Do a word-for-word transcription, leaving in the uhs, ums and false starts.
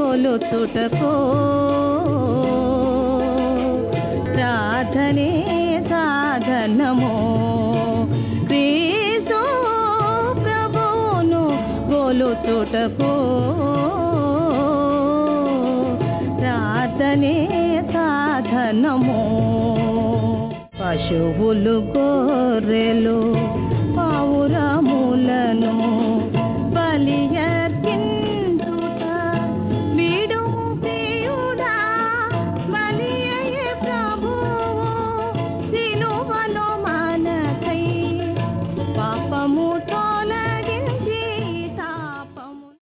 గోలుచుటకో ప్రార్థనే సాధనము క్రీస్తు ప్రభువును గోలుచుటకో ప్రార్థనే సాధనము పశువులు గొర్రెలు పావురములను